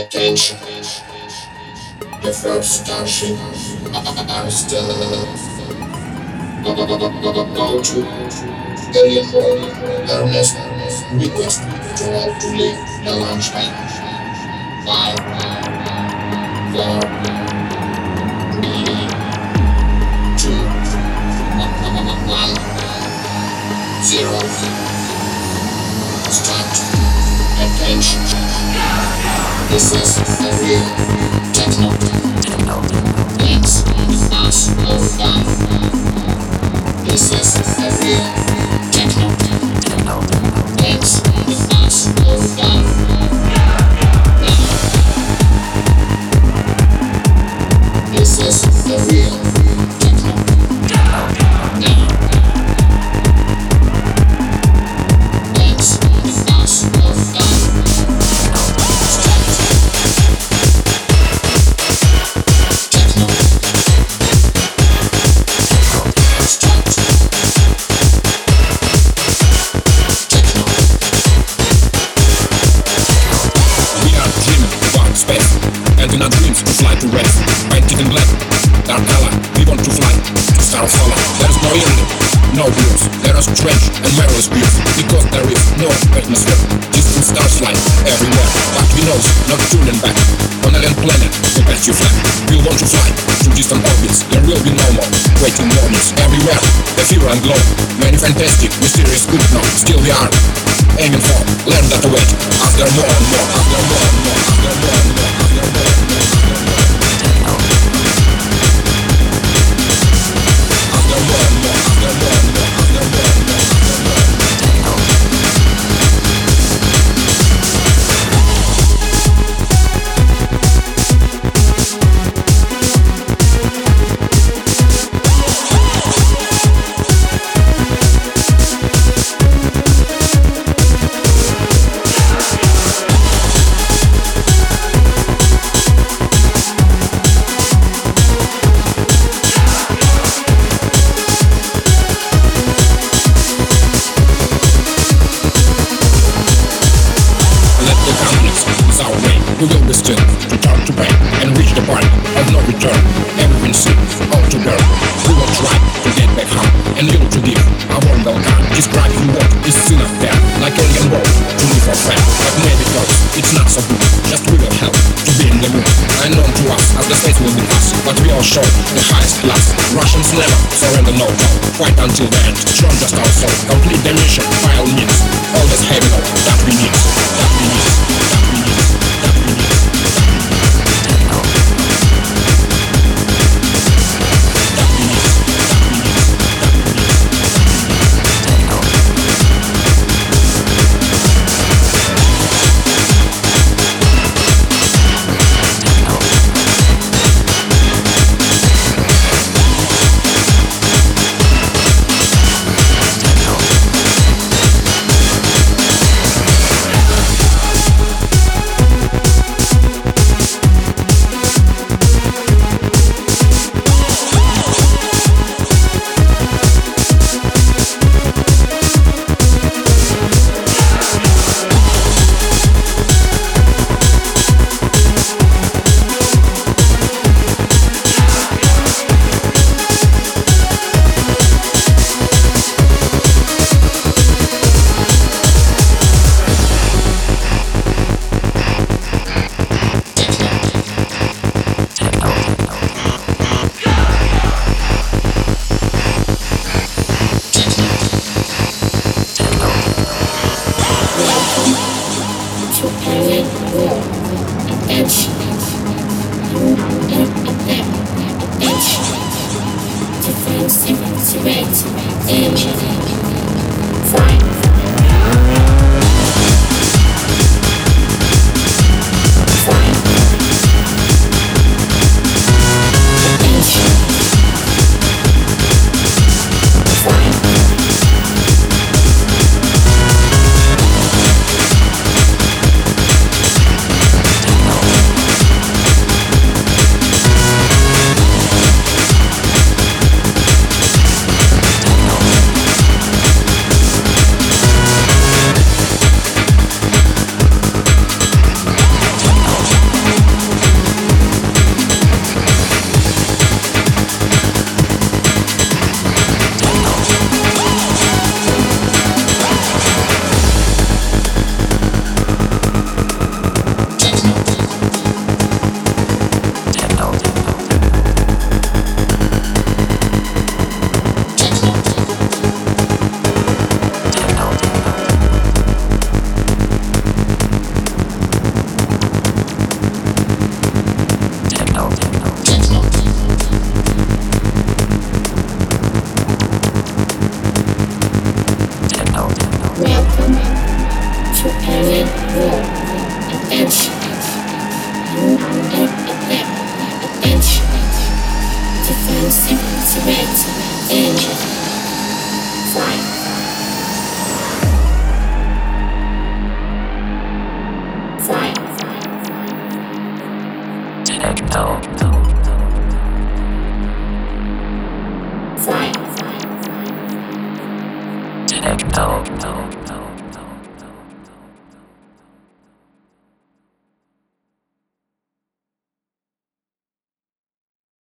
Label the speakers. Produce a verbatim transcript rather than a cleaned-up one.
Speaker 1: Attention, the first starship are still about to alien home. Ernest request to all to leave the launch pad. Five, four, three, two, one, zero. Start. Attention. This is the real techno. Dance with us or die. This is the real techno. Dance with us or die. This is the real techno. Now. Dance with us or die.
Speaker 2: And in our dreams we fly to rest. Painted in black, dark color, we want to fly to star solar. There is no ending, no blues. There are strange and marvelous views, because there is no atmosphere. Distant stars fly everywhere, but we know not turning back. On alien planet, we pass you flag. We want to fly to distant orbits. There will be no more waiting mornings. Everywhere, the fear and glow. Many fantastic, mysterious good now. Still we are aiming for land that await. After more and more, after more and more, after more and more, after more and more. After more and more, after more and more, after more and more, after more and more. We will be still to turn to back and reach the point of no return. Everything seems all too dark. We will try to get back home and you to give a warm welcome. Describe who what is still up there, like alien world to live for fun. But maybe close, it's not so good. Just we will help to be in the moon. Unknown to us as the space will be us, but we all show the highest class. Russians never surrender no doubt. Fight until the end, strong just our soul. Complete the mission by all means. All this heavy load that we need, that we need, that we need.
Speaker 3: Techno.
Speaker 1: Fly.
Speaker 3: Techno.